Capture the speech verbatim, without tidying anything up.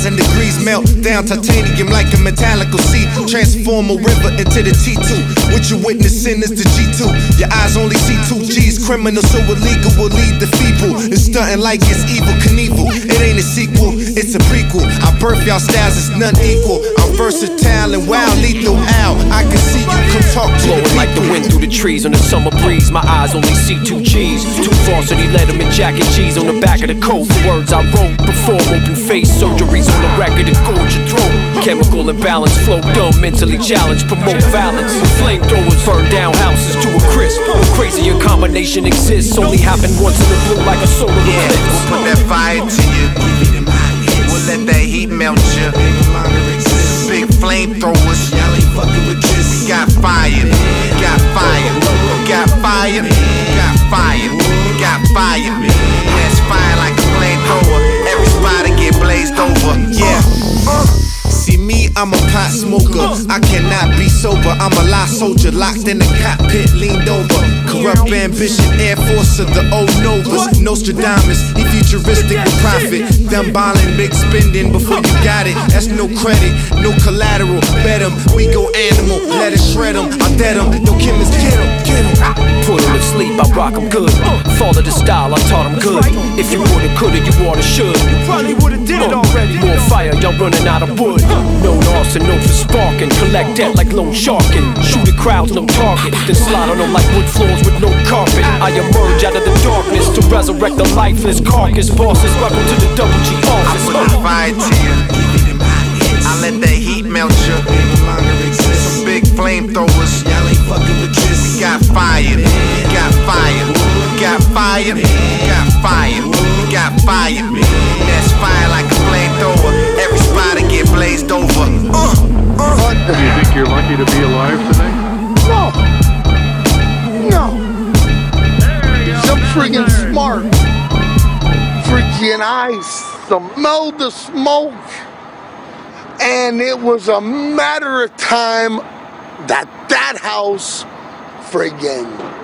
thousand degrees, melt down titanium like a metallical sea. Transform a river into the T two. What you witnessing is the G two. Your eyes only see two G's. Criminal, so illegal will lead the feeble. It's stunting like it's evil Knievel. It ain't a sequel, it's a prequel. I birth y'all styles, it's none equal. I'm versatile and wild, lethal out. I can see you come talk to blowing like the wind through the trees on the summer breeze. My eyes only see two G's. Two varsity letterman jacket G's on the back of the coat. The words I wrote, perform open face surgeries on the record to gorge your throat. Chemical imbalance, flow dumb, mentally challenged, promote violence. Flamethrowers burn down houses to a crisp. No crazier combination exists, only happen once in the blue like a solar yeah, eclipse. We'll put that fire to you. We'll let that heat melt you. Big flamethrowers. We got fire. We got fire. We got fire. We got fire. We got fire. That's fire like a flamethrower. Every spot get blazed over. Yeah. See me, I'm a pot smoker. I cannot be sober. I'm a lie soldier, locked in the cockpit, leaned over. Corrupt ambition, Air Force of the old Novas. Nostradamus, he futuristic with profit. Dumb ballin', big spending before you got it. That's no credit, no collateral. Bet 'em, we go animal. Let us shred 'em, I dead 'em. Yo, chemists, get 'em, get 'em. Put 'em to sleep, I rock 'em good. Follow the style, I taught 'em good. If you woulda, coulda, you oughta, should. You probably woulda did it already. More fire, y'all running out of wood. No arson, no for sparking. Collect that like lone sharkin'. Shoot at crowds, no target. Then slide on them like wood floors with no carpet. I emerge out of the darkness to resurrect the lifeless carcass. Bosses, welcome to the double G I office. put the fire to you. I let that heat melt you. Some big flamethrowers. We got fire. We got fire. We got fire. We got fire. We got fire. That's fire like a flamethrower. Every spot get blazed over. Uh, uh. Do you think you're lucky to be alive today? No. No. So friggin' smart. Friggin' I smelled the smoke. And it was a matter of time that that house friggin'